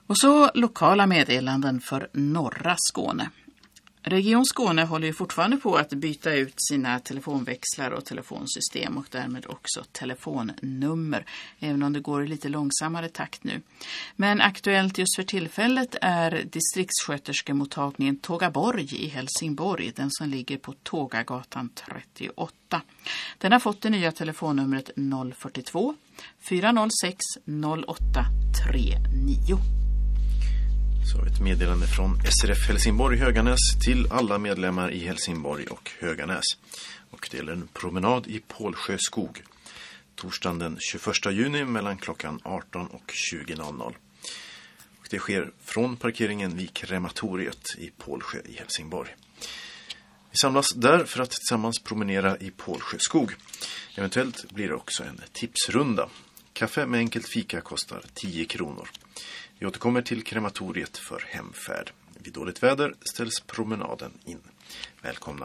Och så lokala meddelanden för norra Skåne. Region Skåne håller ju fortfarande på att byta ut sina telefonväxlar och telefonsystem och därmed också telefonnummer, även om det går i lite långsammare takt nu. Men aktuellt just för tillfället är distriktssköterskemottagningen Tågaborg i Helsingborg, den som ligger på Tågagatan 38. Den har fått det nya telefonnumret 042 406 0839. Så ett meddelande från SRF Helsingborg Höganäs till alla medlemmar i Helsingborg och Höganäs. Och det gäller en promenad i Pålsjö skog. Torsdagen den 21 juni mellan klockan 18 och 20.00. Och det sker från parkeringen vid krematoriet i Pålsjö i Helsingborg. Vi samlas där för att tillsammans promenera i Pålsjö skog. Eventuellt blir det också en tipsrunda. Kaffe med enkelt fika kostar 10 kronor. Vi återkommer till krematoriet för hemfärd. Vid dåligt väder ställs promenaden in. Välkomna.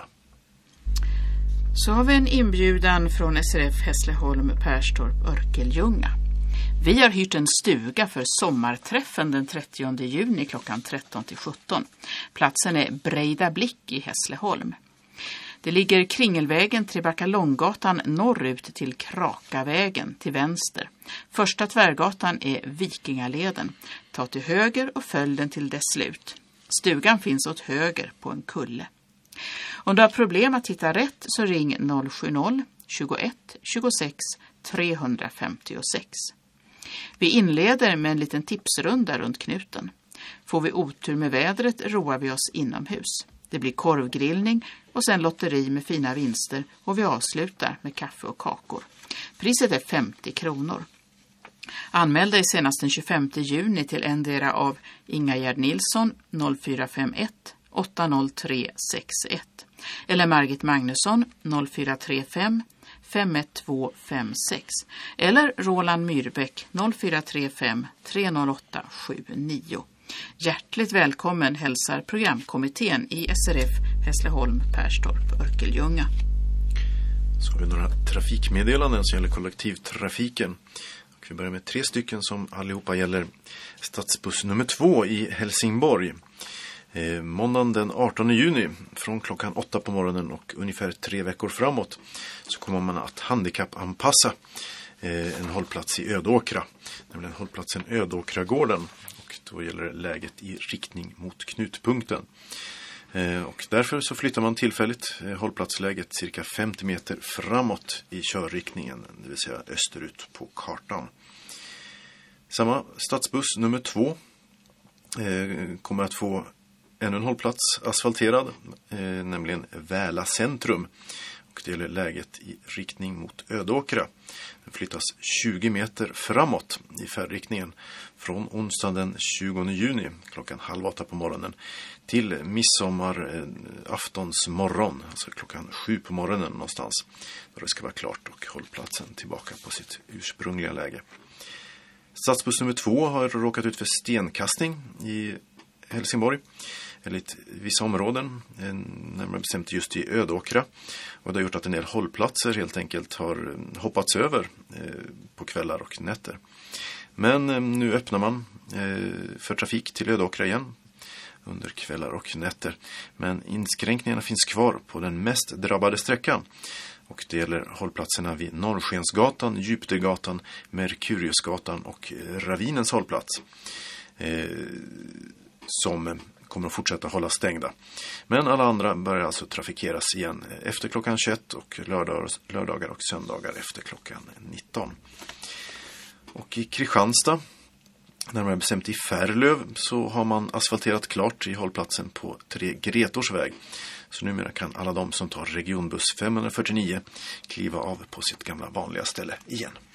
Så har vi en inbjudan från SRF Hässleholm, Perstorp, Örkelljunga. Vi har hyrt en stuga för sommarträffen den 30 juni klockan 13-17. Platsen är Brejda Blick i Hässleholm. Det ligger Kringelvägen Trebacka Långgatan norrut till Krakavägen till vänster. Första tvärgatan är Vikingaleden. Ta till höger och följ den till dess slut. Stugan finns åt höger på en kulle. Om du har problem att hitta rätt så ring 070 21 26 356. Vi inleder med en liten tipsrunda runt knuten. Får vi otur med vädret roar vi oss inomhus. Det blir korvgrillning och sen lotteri med fina vinster och vi avslutar med kaffe och kakor. Priset är 50 kronor. Anmäl dig senast den 25 juni till endera av Ingegerd Nilsson 0451 803 61 eller Margit Magnusson 0435 51256 eller Roland Myrbäck 0435 308 79. Hjärtligt välkommen hälsar programkommittén i SRF Hässleholm, Perstorp, Örkelljunga. Så har vi några trafikmeddelanden som gäller kollektivtrafiken. Och vi börjar med 3 stycken som allihopa gäller stadsbuss nummer 2 i Helsingborg. Måndagen den 18 juni från klockan 8 på morgonen och ungefär 3 veckor framåt så kommer man att handikappanpassa en hållplats i Ödåkra, nämligen hållplatsen Ödåkragården. Då gäller det läget i riktning mot knutpunkten. Och därför så flyttar man tillfälligt hållplatsläget cirka 50 meter framåt i körriktningen, det vill säga österut på kartan. Samma stadsbuss nummer 2 kommer att få ännu en hållplats asfalterad, nämligen Väla centrum. Och det gäller läget i riktning mot Ödåkra. Den flyttas 20 meter framåt i färdriktningen från onsdagen den 20 juni klockan 7:30 på morgonen till midsommaraftons morgon, alltså klockan 7 på morgonen någonstans, då det ska vara klart och hållplatsen tillbaka på sitt ursprungliga läge. Stadsbuss nummer 2 har råkat ut för stenkastning i Helsingborg, eller i vissa områden, närmare bestämt just i Ödåkra. Och det har gjort att en del hållplatser helt enkelt har hoppats över på kvällar och nätter. Men nu öppnar man för trafik till Ödåkra igen under kvällar och nätter. Men inskränkningarna finns kvar på den mest drabbade sträckan. Och det gäller hållplatserna vid Norrskensgatan, Djupdegatan, Merkuriusgatan och Ravinens hållplats. Som kommer att fortsätta hålla stängda. Men alla andra börjar alltså trafikeras igen efter klockan 21 och lördagar och söndagar efter klockan 19. Och i Kristianstad, närmare bestämt i Färlöv, så har man asfalterat klart i hållplatsen på 3 Gretorsväg. Så numera kan alla de som tar regionbuss 549 kliva av på sitt gamla vanliga ställe igen.